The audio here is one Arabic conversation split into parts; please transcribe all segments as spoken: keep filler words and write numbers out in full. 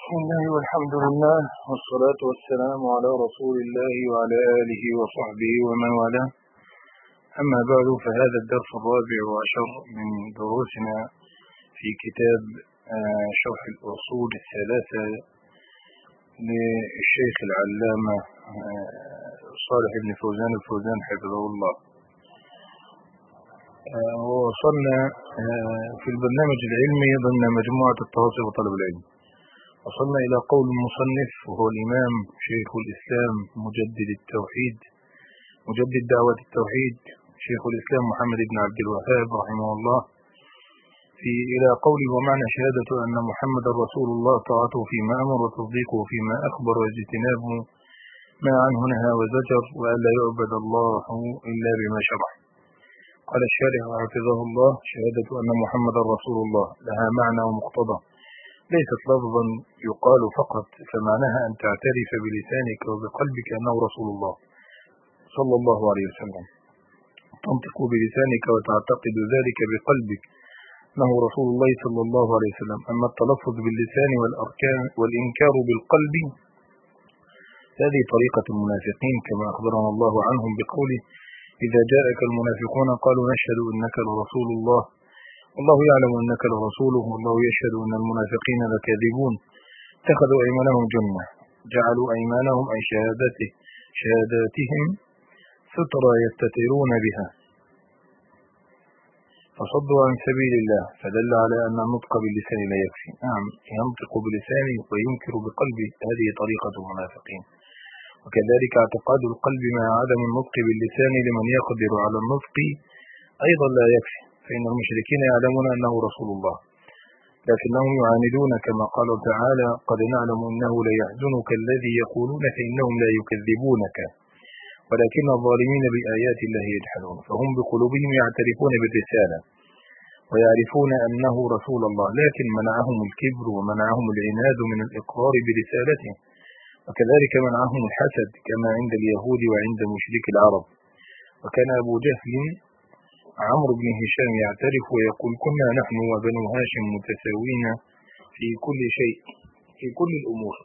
بسم الله والحمد لله والصلاة والسلام على رسول الله وعلى آله وصحبه ومن والاه. أما بعد، فهذا الدرس الرابع عشر من دروسنا في كتاب شرح الأصول الثلاثة للشيخ العلامة صالح بن فوزان الفوزان حفظه الله. ووصلنا في البرنامج العلمي ضمن مجموعة التواصي وطلب العلم، وصلنا إلى قول المصنف وهو الإمام شيخ الإسلام مجدد التوحيد مجدد دعوة التوحيد شيخ الإسلام محمد بن عبد الوهاب رحمه الله، في إلى قوله: ومعنى شهادة أن محمد رسول الله طاعته فيما أمر وتصديقه فيما أخبر واجتنابه ما عنه نهى وزجر، وألا يعبد الله إلا بما شرع. قال الشارح حفظه الله: شهادة أن محمد رسول الله لها معنى ومقتضى، ليست لفظا يقال فقط، فمعناها أن تعترف بلسانك وبقلبك أنه رسول الله صلى الله عليه وسلم، تنطق بلسانك وتعتقد ذلك بقلبك أنه رسول الله صلى الله عليه وسلم. أما التلفظ باللسان والأركان والإنكار بالقلب هذه طريقة المنافقين، كما أخبرنا الله عنهم بقوله: إذا جاءك المنافقون قالوا نشهد إنك لرسول الله والله يعلم أنك لرسوله والله يشهد أن المنافقين لكاذبون. اتخذوا أيمانهم جنة، جعلوا أيمانهم أي شهادته شهاداتهم سترة يستترون بها، فصدوا عن سبيل الله، فدل على أن النطق باللسان لا يكفي. نعم، ينطق بلسانه وينكر بقلبه، هذه طريقة المنافقين. وكذلك اعتقاد القلب مع عدم النطق باللسان لمن يقدر على النطق أيضا لا يكفي، فإن المشركين يعلمون أنه رسول الله لكنهم يعاندون، كما قال تعالى: قد نعلم أنه ليحزنك الذي يقولون فإنهم لا يكذبونك ولكن الظالمين بآيات الله يجحدون. فهم بقلوبهم يعترفون بالرسالة ويعرفون أنه رسول الله، لكن منعهم الكبر ومنعهم العناد من الإقرار برسالته، وكذلك منعهم الحسد كما عند اليهود وعند مشرك العرب. وكان أبو جهل عمرو بن هشام يعترف ويقول: كنا نحن وبنو هاشم متساوين في كل شيء في كل الأمور،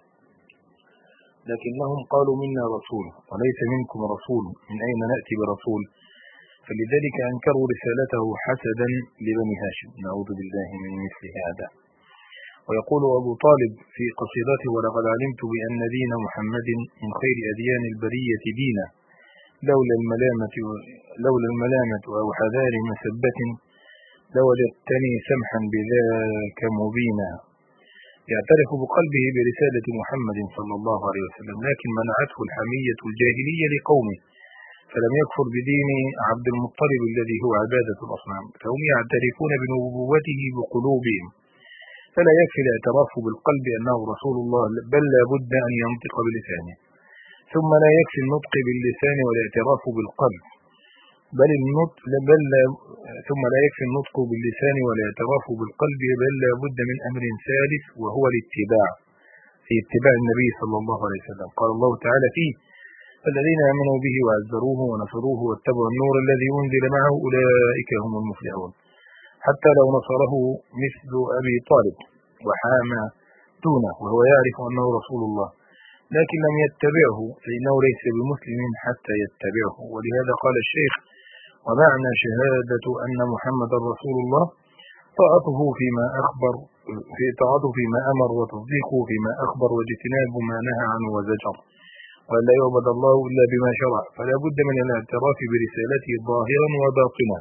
لكنهم قالوا منا رسول وليس منكم رسول، من أين نأتي برسول؟ فلذلك أنكروا رسالته حسدا لبني هاشم، نعوذ بالله من مثل هذا. ويقول أبو طالب في قصيدته: ولقد علمت بأن دين محمد من خير أديان البرية دينا، لولا الملامة لولا الملامة أو حذار مسبة لوجدتني سمحا بذاك مبينا. يعترف بقلبه برسالة محمد صلى الله عليه وسلم، لكن منعته الحمية الجاهلية لقومه، فلم يكفر بدين عبد المطلب الذي هو عبادة الأصنام، فهم يعترفون بنبوته بقلوبهم، فلا يكفي الاعتراف بالقلب أنه رسول الله، بل لا بد أن ينطق بلسانه. ثم لا يكفي النطق باللسان والاعتراف بالقلب، بل النطق بل لا ثم لا يكفي النطق باللسان والاعتراف بالقلب، بل لا بد من أمر ثالث، وهو الاتباع، في اتباع النبي صلى الله عليه وسلم. قال الله تعالى فيه: الذين آمنوا به وعزروه ونصروه واتبعوا النور الذي أنزل معه أولئك هم المفلحون. حتى لو نصره مثل أبي طالب وحامى دونه وهو يعرف أنه رسول الله لكن لم يتبعه، فإنه ليس بمسلم حتى يتبعه. ولهذا قال الشيخ: ومعنى شهادة أن محمد رسول الله طاعته فيما أخبر في طاعته فيما أمر وتصديقه فيما أخبر واجتناب ما نهى عنه وزجر، ولا يعبد الله إلا بما شرع. فلا بد من الاعتراف برسالته ظاهرا وباطنا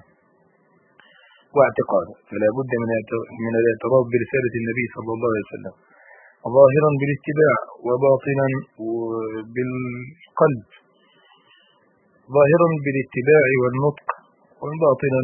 واعتقادا، فلا بد من الاعتراف برسالة النبي صلى الله عليه وسلم ظاهرا بالاتباع وباطنا بالقلب، ظاهرا بالاتباع والنطق، وباطنا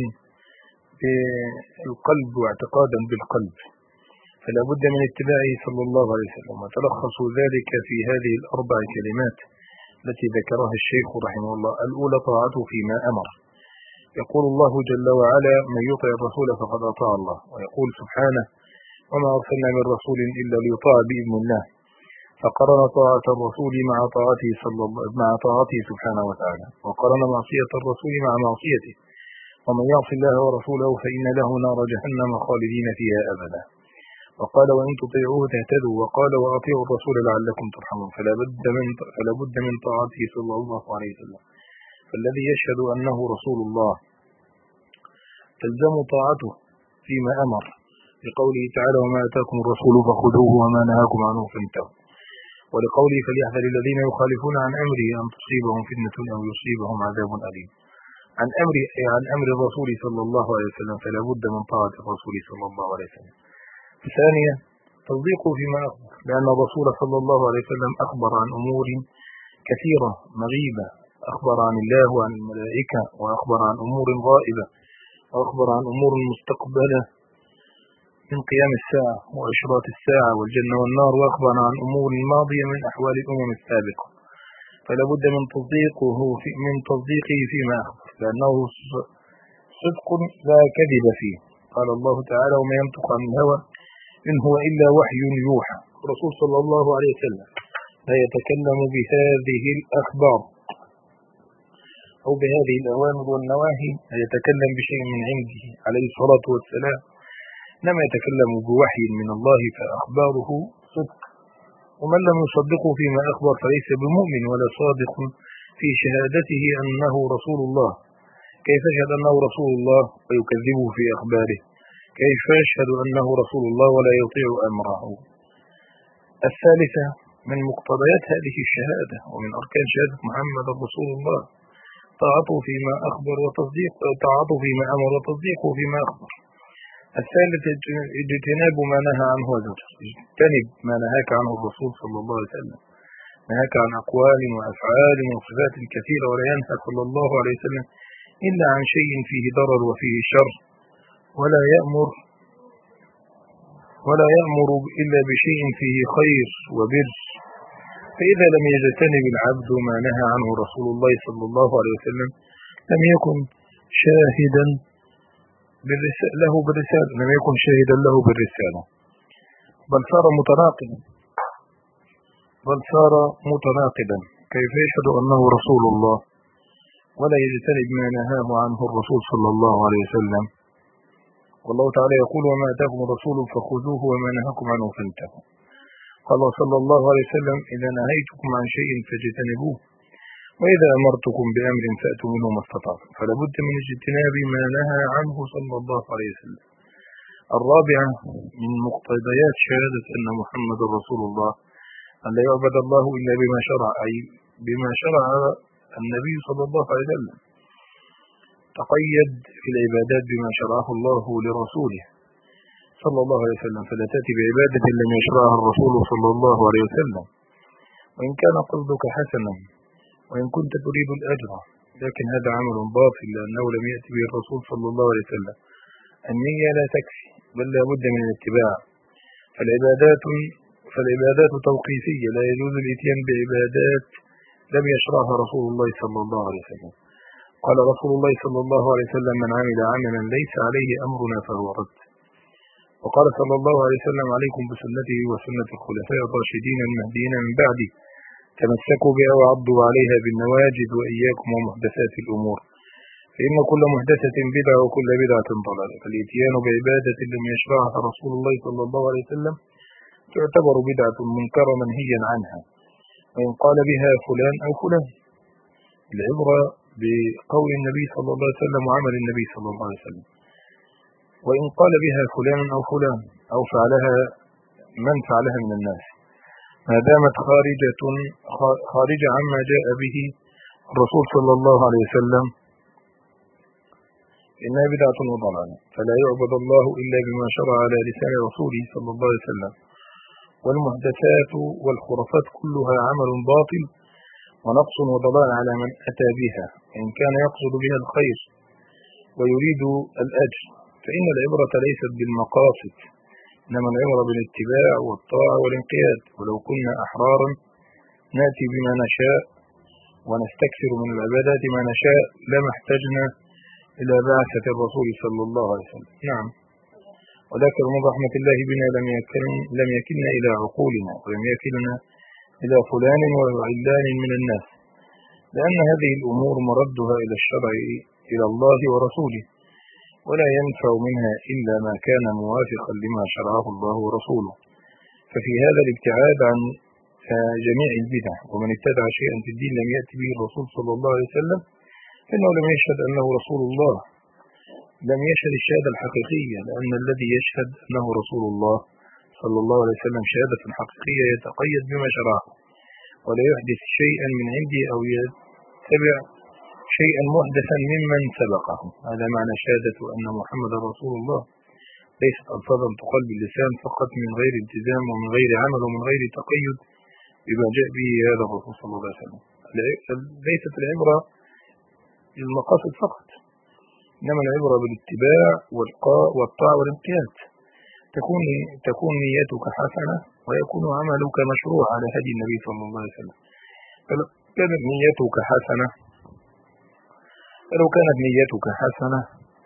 بالقلب واعتقادا بالقلب. فلا بد من اتباعه صلى الله عليه وسلم، وتلخص ذلك في هذه الأربع كلمات التي ذكرها الشيخ رحمه الله. الأولى: طاعته فيما أمر. يقول الله جل وعلا: من يطع الرسول فقد أطاع الله. ويقول سبحانه: وما أرسلنا من رسول إلا ليطاع بإذن الله. فقرن طاعة الرسول مع طاعته صلى الله مع طاعته سبحانه وتعالى، وقرن معصية الرسول مع معصيته. ومن يعص الله ورسوله فإن له نار جهنم خالدين فيها أبدا. وقال وإن تطيعوه تهتدوا، وقال وأطيعوا الرسول لعلكم ترحمون. فلا بد من فلا بد من طاعته صلى الله عليه وسلم. فالذي يشهد أنه رسول الله تلزم طاعته فيما أمر، لقوله تعالى وما آتاكم الرسول فخذوه وما نهاكم عنه فانتهوا، ولقوله فليحذر الذين يخالفون عن أمره أن تصيبهم فتنة أو يصيبهم عذاب أليم. عن أمر عن أمر الرسول صلى الله عليه وسلم، فلا بد من طاعة الرسول صلى الله عليه وسلم. ثانيا تصديقه فيما أخبر، لأن الرسول صلى الله عليه وسلم أخبر عن أمور كثيرة مغيبة، أخبر عن الله وعن الملائكة، وأخبر عن أمور غائبة، وأخبر عن أمور مستقبلة من قيام الساعة وإشراط الساعة والجنة والنار، وأخبر عن أمور ماضية من أحوال الأمم السابقة. فلا بد من تصديقه في من تصديقه فيما أخبر، لأنه صدق لا كذب فيه. قال الله تعالى وما ينطق عن الهوى إن هو إلا وحي يوحى. الرسول صلى الله عليه وسلم لا يتكلم بهذه الأخبار أو بهذه الأوامر والنواهي، لا يتكلم بشيء من عنده عليه الصلاة والسلام، إنما يتكلم بوحي من الله، فأخباره صدق. ومن لم يصدقه فيما أخبر فليس بمؤمن ولا صادق في شهادته أنه رسول الله. كيف يشهد أنه رسول الله ويكذبه في أخباره؟ كيف يشهد أنه رسول الله ولا يطيع أمره؟ الثالثة من مقتضيات هذه الشهادة ومن أركان شهادة محمد رسول الله طاعته فيما أخبر وتصديق طاعته فيما أمر وتصديقه فيما أخبر. الثالثة اجتناب ما نهى عنه وزجر، اجتنب ما نهاك عنه الرسول صلى الله عليه وسلم، نهاك عن أقوال وأفعال وصفات كثيرة، ولا ينهى صلى الله عليه وسلم إلا عن شيء فيه ضرر وفيه شر، ولا يأمر ولا يأمر إلا بشيء فيه خير وبر. فإذا لم يجتنب العبد ما نهى عنه رسول الله صلى الله عليه وسلم لم يكن شاهدا له بالرسالة لم يكن شاهدا له بالرسالة بل صار متناقضا بل صار متناقضا كيف يشهد أنه رسول الله ولا يجتنب ما نهاه عنه الرسول صلى الله عليه وسلم؟ والله تعالى يقول وما آتاكم الرسول فخذوه وما نهاكم عنه فانتهوا. قال صلى الله عليه وسلم إذا نهيتكم عن شيء فاجتنبوه وإذا أمرتكم بأمر فأتوا منه ما استطعتم. فلا بد من اجتناب ما نهى عنه صلى الله عليه وسلم. الرابعة من مقتضيات شهادة أن محمد رسول الله أن لا يعبد الله إلا بما شرع، أي بما شرع النبي صلى الله عليه وسلم. تقيد في العبادات بما شرعه الله لرسوله صلى الله عليه وسلم، فلا تأتي بعبادة لم يشرعها الرسول صلى الله عليه وسلم، وإن كان قصدك حسنا وإن كنت تريد الأجر، لكن هذا عمل باطل لأنه لم يأتي به الرسول صلى الله عليه وسلم. النية لا تكفي بل لا بد من الاتباع. فالعبادات فالعبادات توقيفية، لا يجوز الاتيان بعبادات لم يشرعها رسول الله صلى الله عليه وسلم. قال رسول الله صلى الله عليه وسلم من عمل عملا ليس عليه أمرنا فهو رد. وقال صلى الله عليه وسلم عليكم بسنته وسنة الخلفاء الراشدين المهديين من بعدي تمسكوا بها وعضوا عليها بالنواجذ وإياكم ومحدثات الأمور فإن كل محدثة بدعة وكل بدعة ضلالة. فالإتيان بعبادة لم يشرعها رسول الله صلى الله عليه وسلم تعتبر بدعة منكرة منهيا عنها، وإن قال بها فلان أو فلان. العبرة بقول النبي صلى الله عليه وسلم وعمل النبي صلى الله عليه وسلم. وإن قال بها فلان أو فلان أو فعلها من فعلها من الناس ما دامت خارجة خارجة عما جاء به الرسول صلى الله عليه وسلم إنها بدعة وضلالة. فلا يعبد الله إلا بما شرع على لسان رسوله صلى الله عليه وسلم. والمحدثات والخرافات كلها عمل باطل ونقص وضلال على من أتى بها، إن كان يقصد بها الخير ويريد الأجر، فإن العبرة ليست بالمقاصد إنما العبرة بالاتباع والطاعة والانقياد. ولو كنا أحرارا نأتي بما نشاء ونستكثر من العبادات ما نشاء لما احتجنا إلى بعثة الرسول صلى الله عليه وسلم. نعم، ولكن من رحمة الله بنا لم يكن لم يكلنا إلى عقولنا ولم يكلنا إلى فلان وعلان من الناس، لأن هذه الأمور مردها إلى الشرع إلى الله ورسوله. ولا ينفع منها إلا ما كان موافقا لما شرعه الله ورسوله. ففي هذا الابتعاد عن جميع البدع، ومن ابتدع شيئا في الدين لم يأتي به الرسول صلى الله عليه وسلم فإنه لم يشهد أنه رسول الله، لم يشهد الشهادة الحقيقية، لأن الذي يشهد أنه رسول الله صلى الله عليه وسلم شهادة حقيقية يتقيد بما شرعه، ولا يحدث شيئا من عنده أو يتبع شيئا محدثا ممن سبقه. هذا معنى شهادة أن محمد رسول الله، ليست ألفاظا تقال باللسان فقط من غير التزام ومن غير عمل ومن غير تقيد بما جاء به هذا الرسول صلى الله عليه وسلم. ليست العبرة للمقاصد فقط، إنما العبرة بالاتباع والطاعة والانقياد. تكون تكون نيتك حسنة ويكون عملك مشروع على هدي النبي صلى الله عليه وسلم. فلو كانت نيتك حسنة فلو كانت نيتك حسنة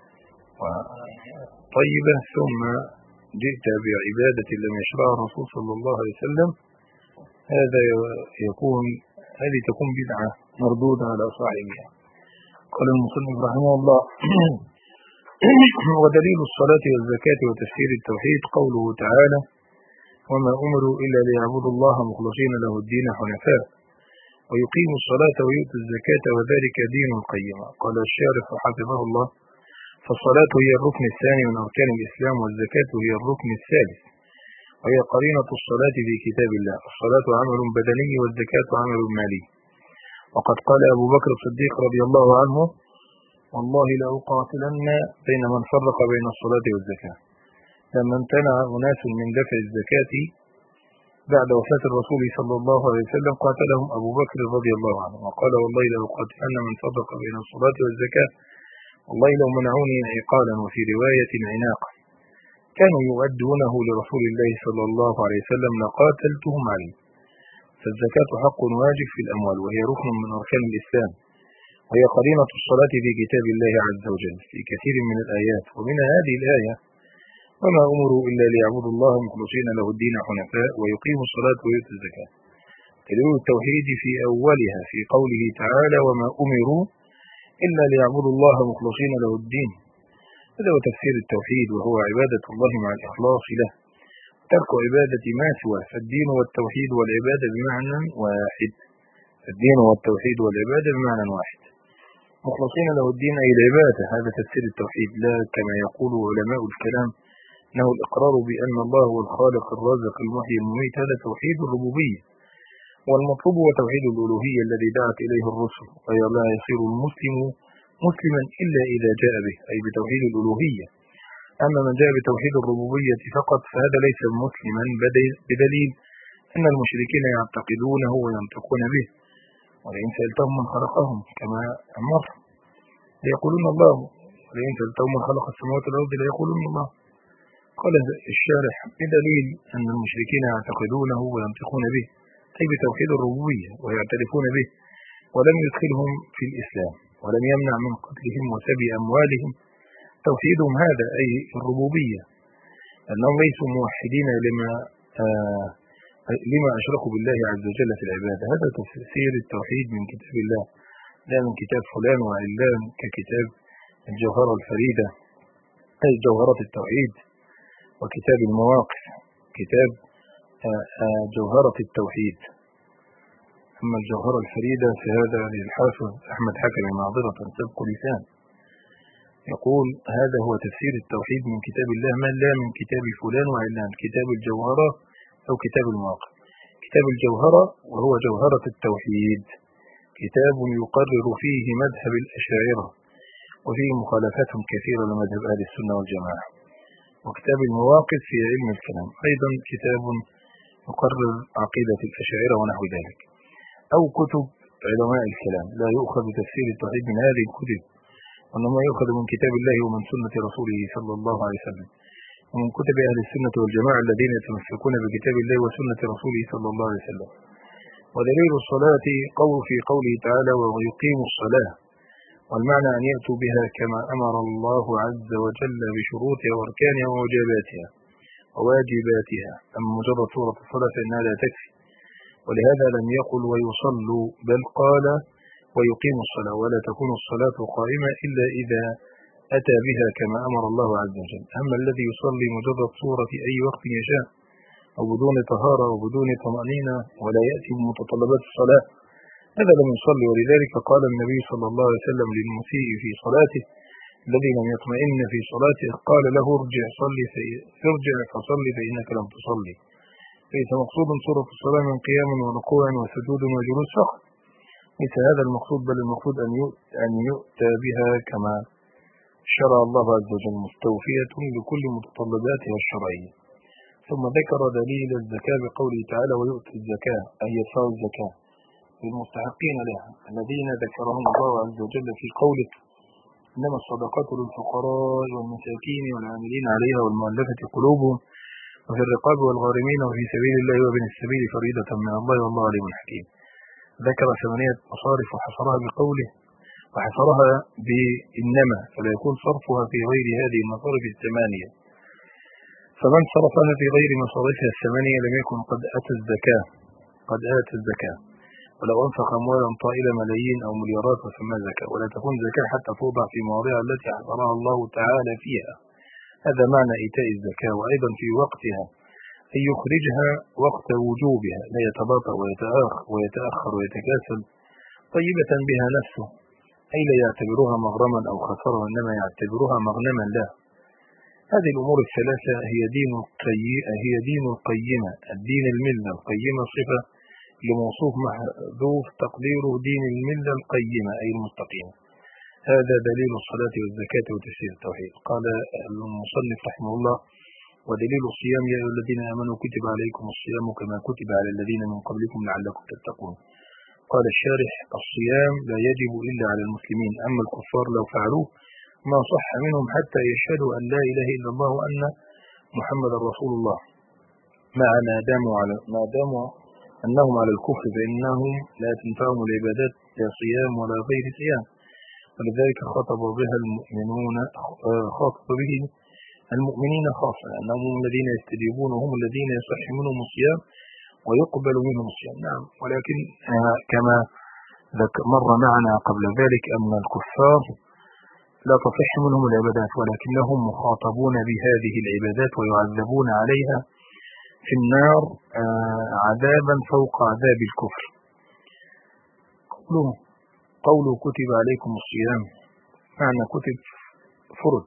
طيبة ثم جئت بعبادة لم يشرعها الرسول صلى الله عليه وسلم، هذا يكون هذه تكون بدعة مردودة على صاحبها. قال المصنف رحمه الله: ودليل الصلاة والزكاة وتفسير التوحيد قوله تعالى: وما أمروا إلا ليعبدوا الله مخلصين له الدين حنفاء ويقيموا الصلاة ويؤتوا الزكاة وذلك دين القيمة. قال الشارح حفظه الله: فالصلاة هي الركن الثاني من أركان الإسلام، والزكاة هي الركن الثالث، وهي قرينة الصلاة في كتاب الله. الصلاة عمل بدني والزكاة عمل مالي. وقد قال أبو بكر الصديق رضي الله عنه: والله لأقاتلن بين من فرق بين الصلاة والزكاة. لما امتنع أناس من دفع الزكاة بعد وفاة الرسول صلى الله عليه وسلم قاتلهم أبو بكر رضي الله عنه، وقال: والله لأقاتلن من فرق بين الصلاة والزكاة، والله لو منعوني عقالا، وفي رواية عناقا، كانوا يؤدونه لرسول الله صلى الله عليه وسلم لقاتلتهم عليه. فالزكاة حق واجب في الأموال، وهي ركن من أركان الإسلام، وهي قرينة الصلاة في كتاب الله عز وجل في كثير من الآيات، ومنها هذه الآية: وما أمروا إلا ليعبدوا الله مخلصين له الدين حنفاء ويقيموا الصلاة ويؤتوا الزكاة. دليل التوحيد في أولها في قوله تعالى: وما أمروا إلا ليعبدوا الله مخلصين له الدين. هذا هو تفسير التوحيد، وهو عبادة الله مع الإخلاص له، ترك عبادة ما سواه. فالدين والتوحيد والعبادة بمعنى واحد، الدين والتوحيد والعبادة بمعنى واحد. مخلصين له الدين أي العبادة، هذا تفسير التوحيد، لا كما يقول علماء الكلام أنه الإقرار بأن الله هو الخالق الرازق المحيي المميت. هذا توحيد الربوبية، والمطلوب هو توحيد الألوهية الذي دعت إليه الرسل، وهي لا يصير المسلم مسلما إلا إذا جاء به، أي بتوحيد الألوهية. أما من جاء بتوحيد الربوبية فقط فهذا ليس مسلما، بدليل أن المشركين يعتقدونه وينطقون به. ولئن سألتهم من خلقهم كما أمر ليقولون الله، ولئن سألتهم من خلق السماوات والأرض ليقولون الله. قال الشارح: بدليل أن المشركين يعتقدونه وينطقون به، أي بتوحيد الربوبية، ويعترفون به، ولم يدخلهم في الإسلام، ولم يمنع من قتلهم وسبي أموالهم. توحيدهم هذا أي الربوبية، أنهم ليسوا موحدين لما آه لما أشركوا بالله عز وجل في العبادة. هذا تفسير التوحيد من كتاب الله، لا من كتاب فلان وعلان ككتاب الجوهرة الفريدة أي جوهرة التوحيد، وكتاب المواقف كتاب آه آه جوهرة التوحيد. أما الجوهرة الفريدة فهذا للحافظ أحمد حكم معذرة سبق لسان، يقول: هذا هو تفسير التوحيد من كتاب الله، ما لا من كتاب فلان وعلان، كتاب الجوهرة أو كتاب المواقف. كتاب الجوهرة وهو جوهرة التوحيد، كتاب يقرر فيه مذهب الأشاعرة وفيه مخالفاتهم كثيرة لمذهب أهل السنة والجماعة. وكتاب المواقف في علم الكلام أيضا كتاب يقرر عقيدة الأشاعرة ونحو ذلك. أو كتب علماء الكلام، لا يؤخذ تفسير التوحيد من هذه الكتب، وإنما يؤخذ من كتاب الله ومن سنة رسوله صلى الله عليه وسلم، ومن كتب أهل السنة والجماعة الذين يتمسكون بكتاب الله وسنة رسوله صلى الله عليه وسلم. ودليل الصلاة قول في قوله تعالى: ويقيموا الصلاة، والمعنى أن يأتوا بها كما أمر الله عز وجل بشروطها وأركانها وواجباتها وواجباتها. أما مجرد سورة الصلاة فإنها لا تكفي، ولهذا لم يقل ويصلوا، بل قال ويقيموا الصلاة، ولا تكون الصلاة قائمة إلا إذا أتى بها كما أمر الله عز وجل. أما الذي يصلي مجرد صورة في أي وقت يشاء أو بدون طهارة وبدون طمأنينة ولا يأتي بمتطلبات الصلاة، هذا لم يصلي. ولذلك قال النبي صلى الله عليه وسلم للمسيء في صلاته الذي لم يطمئن في صلاته، قال له ارجع صلي في ارجع فصلي فإنك لم تصلي. ليس مقصود صورة الصلاة من قيام وركوع وسجود وجلوس فقط، ليس هذا المقصود، بل المقصود أن يؤتى بها كما شرع الله عز وجل مستوفية لكل متطلباتها الشرعية. ثم ذكر دليل الزكاة بقوله تعالى ويؤتي الزكاة، أي يدفع الزكاة للمستحقين لها الذين ذكرهم الله عز وجل في قوله إنما الصدقات للفقراء والمساكين والعاملين عليها والمؤلفة قلوبهم وفي الرقاب والغارمين وفي سبيل الله وابن السبيل فريضة من الله والله عليم حكيم. ذكر ثمانية مصارف وحصرها بقوله وحصرها بإنما، فلا يكون صرفها في غير هذه المصارف الثمانية، فمن صرفها في غير مصارفها الثمانية لم يكن قد أتى الزكاة قد آتى الزكاة ولو أنفق أموالا طائلة ملايين أو مليارات وسمى زكاة، ولا تكون زكاة حتى توضع في مواضعها التي حصرها الله تعالى فيها. هذا معنى إيتاء الزكاة. وأيضا في وقتها أن يخرجها وقت وجوبها، لا يتباطأ ويتأخر ويتأخر ويتكاسل، طيبة بها نفسه، أي لا يعتبرها مغرما أو خسارة، وإنما يعتبرها مغنما له. هذه الأمور الثلاثة هي دين هي دين القيمة، الدين الملة القيمة صفة لموصوف محذوف تقديره دين الملة القيمة أي المستقيمة. هذا دليل الصلاة والزكاة وتفسير التوحيد. قال المصنف رحمه الله ودليل الصيام يا أيها الذين آمنوا كتب عليكم الصيام كما كتب على الذين من قبلكم لعلكم تتقون. قال الشارح الصيام لا يجب إلا على المسلمين، أما الكفار لو فعلوه ما صح منهم حتى يشهدوا أن لا إله إلا الله وأن محمد رسول الله، مع ما داموا على ما داموا أنهم على الكفر، فإنهم لا تنفعهم العبادات لا صيام ولا غير صيام. ولذلك خاطب بها المؤمنون خاطب به المؤمنين خاصة، أنهم هم الذين يستجيبون وهم الذين يصح منهم الصيام ويقبل منهم الصيام. نعم، ولكن كما مر معنا قبل ذلك أن الكفار لا تصح منهم العبادات، ولكنهم مخاطبون بهذه العبادات ويعذبون عليها في النار عذابا فوق عذاب الكفر. قوله قوله كتب عليكم الصيام، معنى كتب فرض،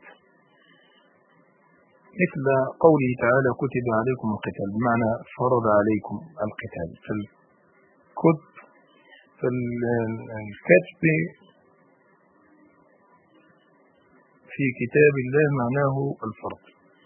مثل قوله تعالى كتب عليكم القتال، بمعنى فرض عليكم القتال. فالكتب فالكتب في كتاب الله معناه الفرض.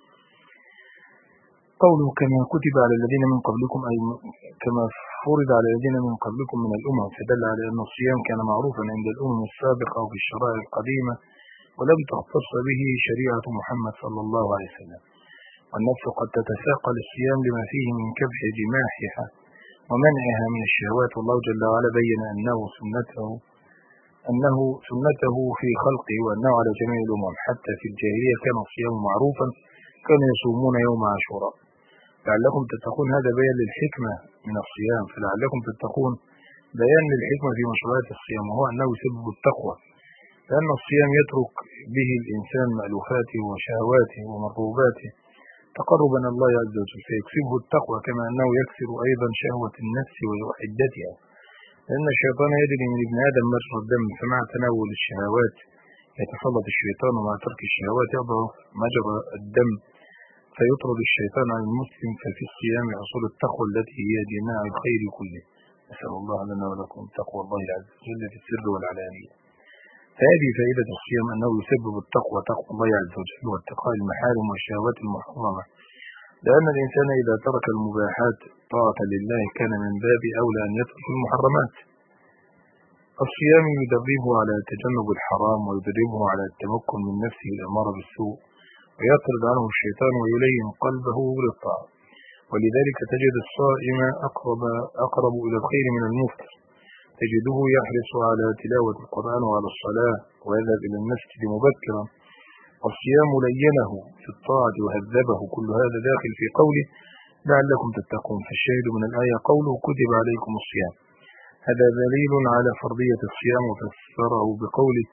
قوله كما كتب على الذين من قبلكم، أي كما فرض على الذين من قبلكم من الأمم، فدل على أن الصيام كان معروفا عند الأمم السابقة وفي الشرائع القديمة، ولم تختص به شريعة محمد صلى الله عليه وسلم. والنفس قد تتساقل الصيام لما فيه من كبح جماحها ومنعها من الشهوات، والله جل وعلا بين أنه سنته أنه سنته في خلقه وأنه على جميع الأمم. حتى في الجاهلية كان الصيام معروفا، كانوا يصومون يوم عاشوراء. لعلكم تتقون، هذا بيان للحكمة من الصيام، فلعلكم تتقون بيان للحكمة في مشروعات الصيام، وهو أنه يسبب التقوى، لأن الصيام يترك به الإنسان مألوفاته وشهواته ومرغوباته تقربا الله عز وجل، فيكسبه التقوى، كما أنه يكسر أيضا شهوة النفس وحدتها، لأن الشيطان يجري من ابن آدم مجرى الدم، فمع تناول الشهوات يتسلط الشيطان، ومع ترك الشهوات يضعف مجرى الدم فيطرد الشيطان عن المسلم. ففي الصيام حصول التقوى التي هي جماع الخير كله. نسأل الله لنا ولكم تقوى الله عز وجل في السر والعلانية. فهذه فائدة الصيام، أنه يسبب التقوى، تقوى الله عز وجل واتقاء المحارم والشهوات المحرمة، لأن الإنسان إذا ترك المباحات طاعة لله كان من باب أولى أن يترك المحرمات. الصيام يدربه على تجنب الحرام ويدربه على التمكن من نفسه الأمارة بالسوء، ويطرد عنه الشيطان ويلين قلبه للطاعة. ولذلك تجد الصائم أقرب, أقرب إلى الخير من المفطر، تجده يحرص على تلاوة القرآن وعلى الصلاة ويذهب إلى المسجد مبكرا. والصيام لينه في الطاعة وهذبه. كل هذا داخل في قوله لعلكم تتقون. فالشاهد من الآية قوله كتب عليكم الصيام، هذا دليل على فرضية الصيام، وفسره بقوله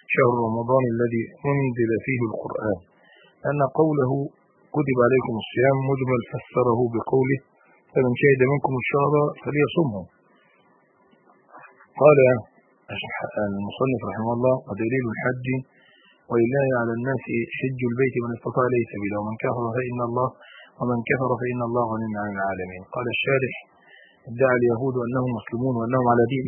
شهر رمضان الذي أنزل فيه القرآن، أن قوله كتب عليكم الصيام مجمل فسره بقوله فمن شهد منكم الشهر فليصمه. قال المصنف رحمه الله ودليل الحج ولله على الناس حج البيت من استطاع إليه سبيلا ومن كفر فإن الله ومن كفر فإن الله غني عن العالمين. قال الشارح ادعى اليهود أنهم مسلمون وأنهم على دين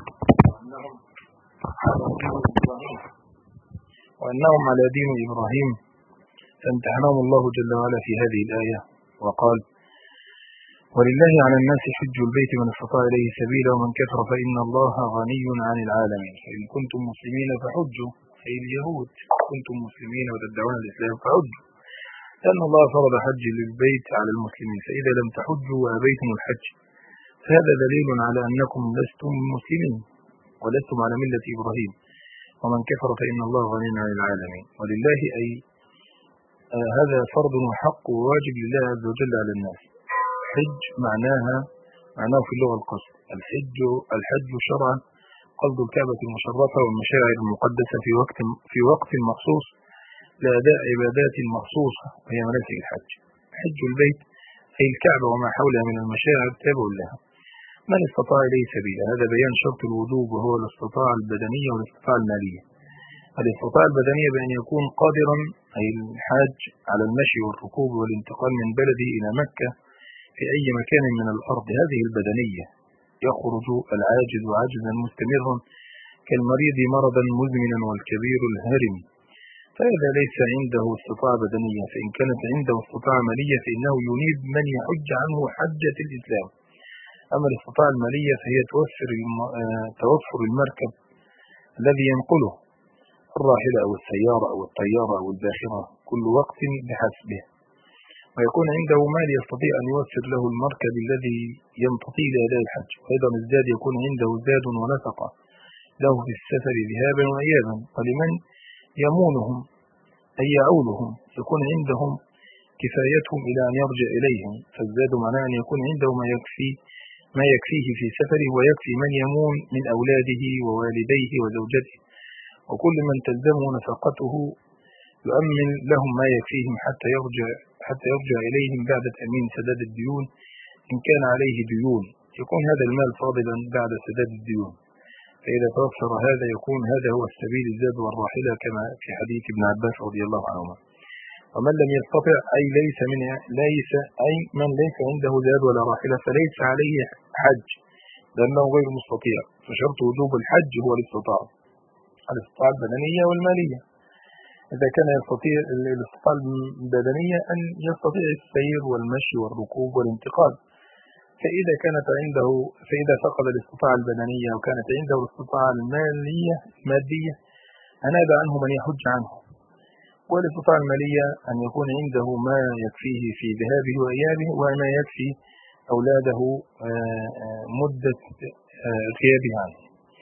وأنهم على دين إبراهيم فامتحنهم الله جل وعلا في هذه الآية وقال ولله على الناس حج البيت من استطاع إليه سبيلا ومن كفر فإن الله غني عن العالمين. فإن كنتم مسلمين فحجوا، أي اليهود كنتم مسلمين وتدعون الإسلام فحجوا، لأن الله فرض حج للبيت على المسلمين، فإذا لم تحجوا وأبيتم الحج فهذا دليل على أنكم لستم مسلمين ولستم على ملة إبراهيم. ومن كفر فإن الله غني عن العالمين. ولله أي آه هذا فرض وحق وواجب لله عز وجل على الناس. حج معناها معناه في اللغة القصد. الحج الحج شرعا قصد الكعبة المشرفة والمشاعر المقدسة في وقت في وقت مخصوص لأداء عبادات مخصوصة وهي مناسك الحج. حج البيت أي الكعبة وما حولها من المشاعر تابع لها. من استطاع إليه سبيلا، هذا بيان شرط الوجوب وهو الاستطاعة البدنية والاستطاعة المالية. الاستطاعة البدنية بأن يكون قادرا أي الحاج على المشي والركوب والانتقال من بلده إلى مكة في أي مكان من الأرض، هذه البدنية. يخرج العاجز عاجزا مستمرا كالمريض مرضا مزمنا والكبير الهرم، فهذا ليس عنده استطاعة بدنية. فإن كانت عنده استطاعة مالية فإنه ينيب من يحج عنه حجة الإسلام. أما الاستطاعة المالية فهي توفر توفر المركب الذي ينقله الراحلة أو السيارة أو الطيارة أو الباخرة كل وقت بحسبه، ويكون عنده مال يستطيع أن يوفر له المركب الذي يمتطي لأداء الحج. وأيضا الزاد يكون عنده زاد ونفقة له في السفر ذهابا وإيابا. ولمن يمونهم أي يعولهم يكون عندهم كفايتهم إلى أن يرجع إليهم، فالزاد معناه أن يكون عنده ما يكفي ما يكفيه في سفره ويكفي من يمون من أولاده ووالديه وزوجته وكل من تلزمه نفقته، يؤمن لهم ما يكفيهم حتى يرجع حتى يرجع إليهم بعد تأمين سداد الديون إن كان عليه ديون، يكون هذا المال فاضلا بعد سداد الديون. فإذا توفر هذا يكون هذا هو السبيل الزاد والراحلة كما في حديث ابن عباس رضي الله عنهما. ومن لم يستطع أي ليس من ليس أي من ليس عنده زاد ولا راحلة فليس عليه حج لأنه غير مستطيع. فشرط وجوب الحج هو الاستطاعة الاستطاعة البدنية والمالية. إذا كان يستطيع الاستطاعة البدنية أن يستطيع السير والمشي والركوب والانتقال، فإذا كانت عنده فإذا فقد الاستطاعة البدنية وكانت عنده الاستطاعة المالية المادية أناب عنه من يحج عنه. والاستطاعة المالية أن يكون عنده ما يكفيه في ذهابه وإيابه وما يكفي أولاده مدة غيابه عنه.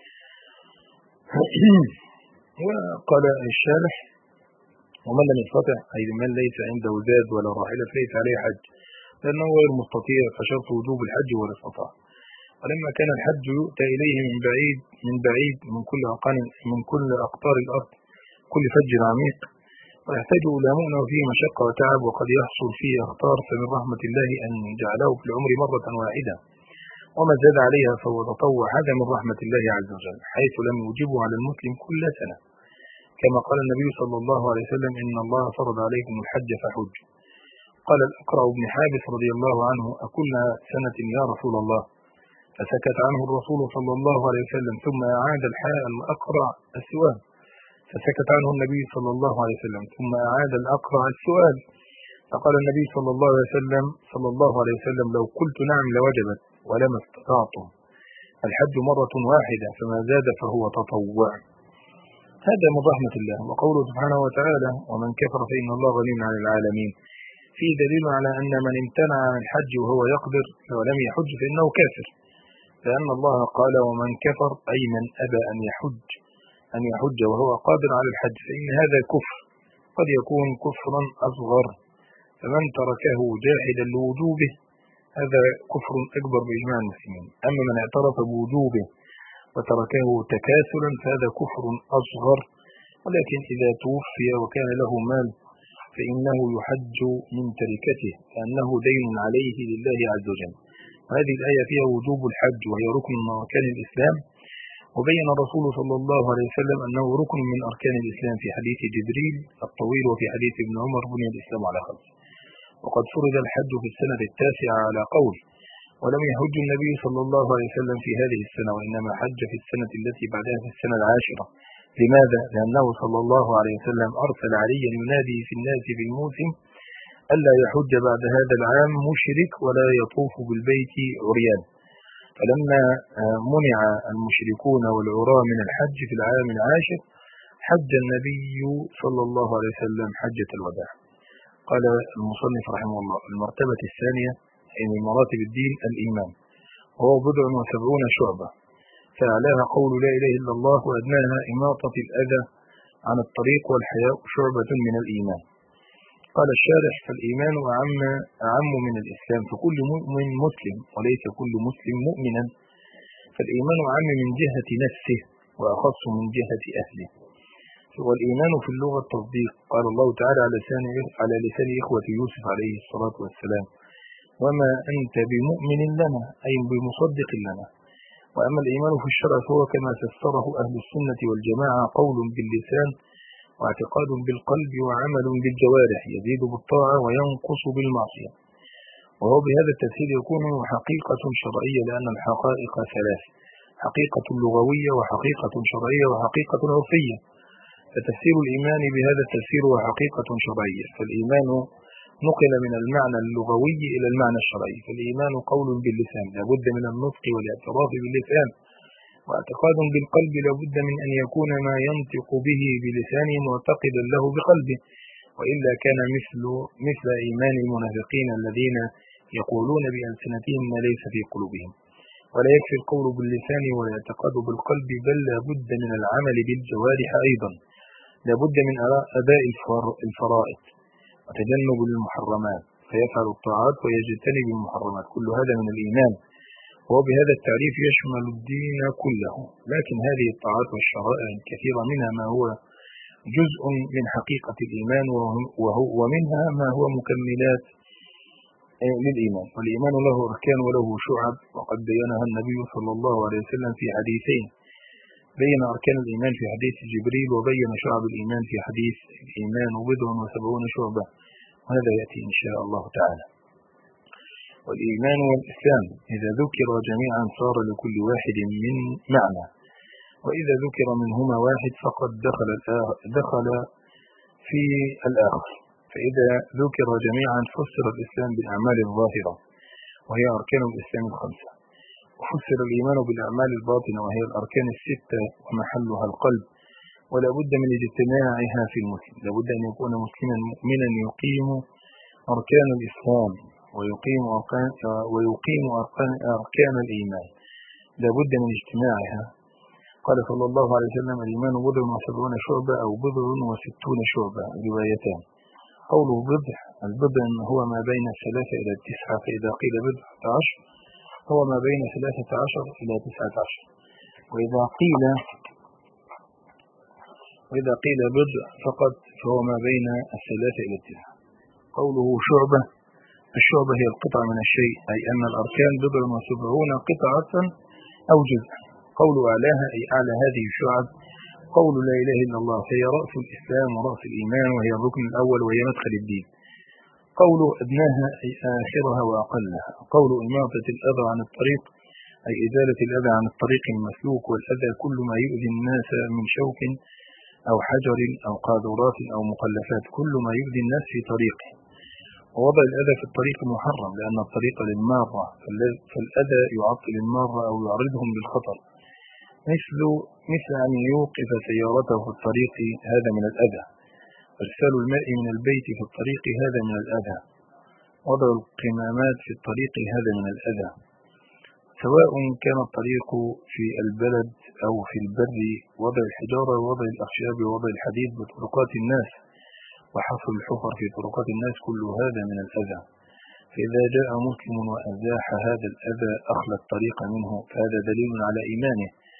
وقال الشارح ومن لم يستطع أي من ليس عنده زاد ولا راحلة فليس عليه حج لأنه غير مستطيع، فشرط وجوب الحج هو الاستطاعة. ولما كان الحج يؤتى إليه من بعيد من بعيد من كل أقطار من كل أقطار الأرض كل فج عميق ويحتاج إلى مؤنة وفيه مشقة وتعب وقد يحصل فيه أخطار، فمن رحمة الله أن جعله في العمر مرة واحدة وما زاد عليها فهو تطوع. هذا من رحمة الله عز وجل حيث لم يوجبه على المسلم كل سنة، كما قال النبي صلى الله عليه وسلم إن الله فرض عليكم الحج فحج. قال الأقرع بن حابس رضي الله عنه أكل سنة يا رسول الله؟ فسكت عنه الرسول صلى الله عليه وسلم ثم أعاد الحاء الأقرع السؤال فسكت عنه النبي صلى الله عليه وسلم ثم أعاد الأقرع السؤال فقال النبي صلى الله عليه وسلم صلى الله عليه وسلم لو قلت نعم لوجبت ولما استطعتم. الحج مرة واحدة فما زاد فهو تطوع. هذا من رحمة الله. وقوله سبحانه وتعالى ومن كفر فإن الله غني عن العالمين فيه دليل على أن من امتنع عن الحج وهو يقدر ولم يحج فإنه كافر، لأن الله قال ومن كفر أي من أبى أن يحج أن يحج وهو قادر على الحج، فإن هذا كفر قد يكون كفرا أصغر، فمن تركه جاحدا لوجوبه هذا كفر أكبر بإجماع المسلمين. أما من اعترف بوجوبه وتركه تكاسلا فهذا كفر أصغر ولكن إذا توفي وكان له مال فإنه يحج من تركته لأنه دين عليه لله عز وجل. وهذه الآية فيها وجوب الحج وهي ركن من أركان الإسلام، وبين الرسول صلى الله عليه وسلم أنه ركن من أركان الإسلام في حديث جبريل الطويل وفي حديث ابن عمر بني الإسلام على خمس. وقد فرض الحج في السنة التاسعة على قول، ولم يحج النبي صلى الله عليه وسلم في هذه السنة وإنما حج في السنة التي بعدها في السنة العاشرة. لماذا؟ لأنه صلى الله عليه وسلم أرسل عليا ينادي في الناس في الموسم ألا يحج بعد هذا العام مشرك ولا يطوف بالبيت عريان. فلما منع المشركون والعراة من الحج في العام العاشر حج النبي صلى الله عليه وسلم حجة الوداع. قال المصنف رحمه الله: المرتبة الثانية من مراتب الدين الإيمان، وهو بضع وسبعون شعبة، فأعلاها قول لا إله إلا الله، وأدناها إماطة الأذى عن الطريق، والحياء شعبة من الإيمان. قال الشارح: فالإيمان أعم, أعم من الإسلام، فكل مؤمن مسلم وليس كل مسلم مؤمنا، فالإيمان أعم من جهة نفسه وأخص من جهة أهله. والإيمان في اللغة التصديق، قال الله تعالى على لسان على لسان إخوة يوسف عليه الصلاة والسلام: وما أنت بمؤمن لنا، أي بمصدق لنا. وأما الإيمان في الشرع فهو كما فسره أهل السنة والجماعة: قول باللسان واعتقاد بالقلب وعمل بالجوارح، يزيد بالطاعة وينقص بالمعصية. وهو بهذا التفسير يكون حقيقة شرعية، لأن الحقائق ثلاث: حقيقة لغوية وحقيقة شرعية وحقيقة عرفية. فتفسير الإيمان بهذا التفسير هو حقيقة شرعية، فالإيمان نقل من المعنى اللغوي إلى المعنى الشرعي. فالإيمان قول باللسان، لابد من النطق والاعتراف باللسان، واعتقاد بالقلب، لابد من أن يكون ما ينطق به بلسانه معتقدا له بقلبه، وإلا كان مثل مثل إيمان المنافقين الذين يقولون بألسنتهم ما ليس في قلوبهم. ولا يكفي القول باللسان والاعتقاد بالقلب، بل لابد من العمل بالجوارح أيضا، لابد من أداء الفرائض وتجنب المحرمات، فيفعل الطاعات ويجتنب المحرمات، كل هذا من الإيمان. وهو بهذا التعريف يشمل الدين كله، لكن هذه الطاعات والشرائع الكثيرة منها ما هو جزء من حقيقة الإيمان، وهو ومنها ما هو مكملات للإيمان. والإيمان له أركان وله شعب، وقد بينها النبي صلى الله عليه وسلم في حديثين: بين أركان الإيمان في حديث جبريل، وبين شعب الإيمان في حديث الإيمان بضع وسبعون شعبة، وهذا يأتي إن شاء الله تعالى. والإيمان والإسلام إذا ذكر جميعا صار لكل واحد من معنى، وإذا ذكر منهما واحد فقد دخل دخل في الآخر. فإذا ذكر جميعا فسر الإسلام بالأعمال الظاهرة وهي أركان الإسلام الخمسة، وفسر الإيمان بالأعمال الباطنة وهي الأركان الستة ومحلها القلب، ولا بد من اجتماعها في المسلم. لا بد أن يكون مسلما مؤمنا يقيم أركان الإسلام ويقيم أركان, ويقيم أركان, أركان الإيمان، لا بد من اجتماعها. قال صلى الله عليه وسلم: الإيمان بضع وسبعون شعبة أو بضع وستون شعبة، روايتان. قوله بضع، البضع هو ما بين الثلاثة إلى التسعة، فإذا قيل بضعة عشر هو ما بين ثلاثة عشر إلى تسعة عشر، وإذا قيل وإذا قيل بضع فقط فهو ما بين الثلاثة إلى التسعة. قوله شعبة، الشعبة هي القطعة من الشيء، أي أن الأركان بضع وسبعون قطعة أو جزء. قول أعلاها أي أعلى هذه الشعب قول لا إله إلا الله، فهي رأس الإسلام ورأس الإيمان، وهي الركن الأول وهي مدخل الدين. قول أدناها أي آخرها وأقلها. قول إماطة الأذى عن الطريق أي إزالة الأذى عن الطريق المسلوك، والأذى كل ما يؤذي الناس من شوك أو حجر أو قاذورات أو مخلفات، كل ما يؤذي الناس في طريقه. ووضع الأذى في الطريق محرم، لأن الطريق للمارة، فالأذى يعطل المارة أو يعرضهم للخطر، مثل مثل أن يوقف سيارته في الطريق، هذا من الأذى. إرسال الماء من البيت في الطريق هذا من الأذى. وضع القمامات في الطريق هذا من الأذى، سواء كان الطريق في البلد أو في البر. وضع الحجارة ووضع الأخشاب ووضع الحديد بطرقات الناس وحفر الحفر في طرقات الناس، كل هذا من الأذى. فإذا جاء مسلم وأزاح هذا الأذى أخلى الطريق منه، فهذا دليل على إيمانه.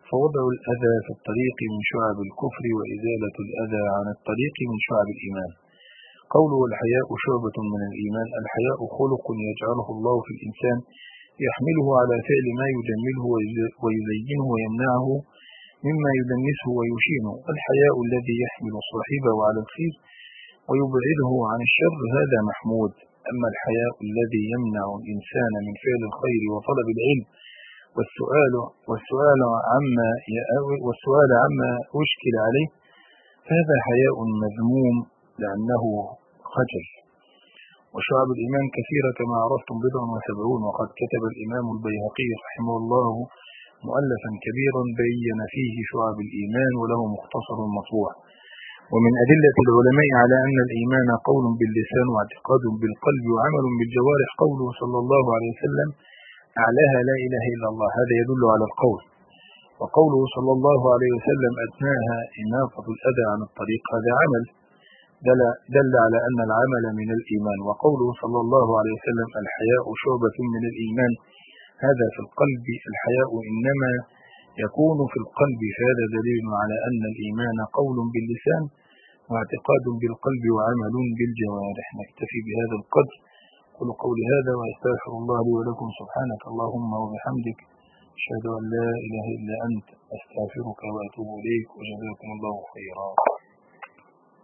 فوضع الأذى في الطريق من شعب الكفر، وإزالة الأذى عن الطريق من شعب الإيمان. قوله الحياء شعبة من الإيمان: الحياء خلق يجعله الله في الإنسان يحمله على فعل ما يجمله ويزينه ويمنعه مما يدنسه ويشينه. الحياء الذي يحمل صاحبه على الخير ويبعده عن الشر هذا محمود. أما الحياء الذي يمنع الإنسان من فعل الخير وطلب العلم والسؤال والسؤال عما والسؤال عما أشكل عليه فهذا حياء مذموم لأنه خجل. وشعب الإيمان كثيرة كما عرفتم بضع وسبعون، وقد كتب الإمام البيهقي رحمه الله مؤلفا كبيرا بين فيه شعب الإيمان وله مختصر مطبوع. ومن أدلة العلماء على أن الإيمان قول باللسان واعتقاد بالقلب وعمل بالجوارح قوله صلى الله عليه وسلم: أعلاها لا إله إلا الله، هذا يدل على القول. وقوله صلى الله عليه وسلم: أدناها إماطة الأذى عن الطريق، هذا عمل دل, دل على أن العمل من الإيمان. وقوله صلى الله عليه وسلم: الحياء شعبة من الإيمان، هذا في القلب. الحياء إنما يكون في القلب، فهذا دليل على أن الإيمان قول باللسان واعتقاد بالقلب وعمل بالجوارح. نكتفي بهذا القدر. قل قولي هذا وأستغفر الله لي ولكم. سبحانك اللهم وبحمدك، أشهد أن لا إله إلا أنت، أستغفرك وأتوب إليك، وجزاكم الله خيرا.